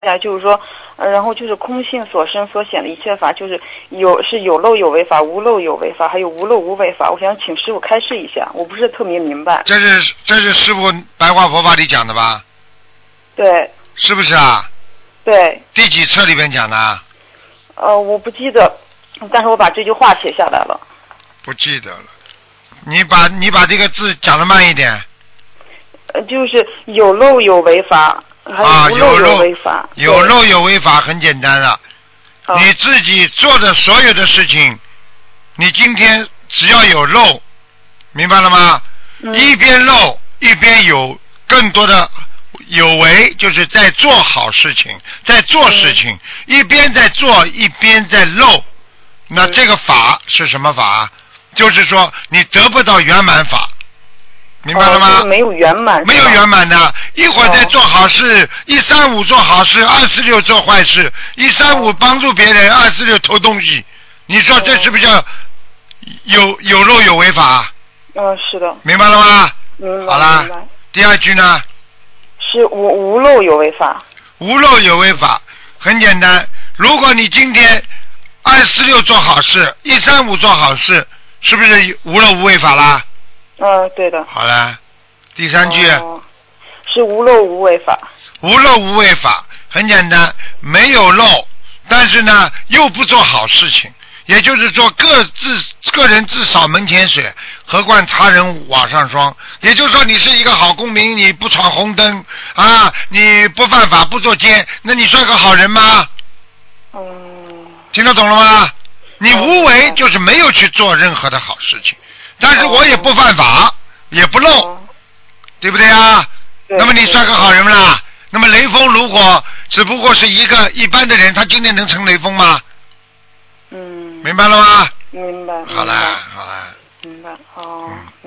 下，就是说，然后就是空性所生所显的一切法，就是有漏有为法，无漏有为法，还有无漏无为法。我想请师傅开示一下，我不是特别明白。 这是师父白话佛法里讲的吧？ 对。 是不是啊？ 对。 第几册里边讲的？ 我不记得，但是我把这句话写下来了。 不记得了。你把这个字讲得慢一点。 就是有漏有为法。还有无漏有为法， 有漏有为法很简单了，你自己做的所有的事情，你今天只要有漏，明白了吗？一边漏一边有更多的有为，就是在做好事情，在做事情，一边在做一边在漏，那这个法是什么法？就是说你得不到圆满法。明白了吗？ 没有圆满， 没有圆满的。一会儿在做好事，135做好事，246做坏事，135帮助别人，246偷东西。你说这是不是叫有漏有为法？ 是的。 明白了吗？ 明白。 好了，第二句呢？ 是无漏有为法。 无漏有为法很简单，如果你今天246做好事，135做好事，是不是无漏无为法啦？ 对的。 好了，第三句。 是无漏无为法。 无漏无为法很简单，没有漏，但是呢又不做好事情，也就是说个人自扫门前雪，何况他人瓦上霜。也就是说你是一个好公民，你不闯红灯啊，你不犯法不做奸，那你算个好人吗？听得懂了吗？你无为就是没有去做任何的好事情，但是我也不犯法，也不漏，对不对啊？那么你算个好人啦。那么雷锋如果只不过是一个一般的人，他今天能成雷锋吗？明白了吗？ 明白。 好了。 明白。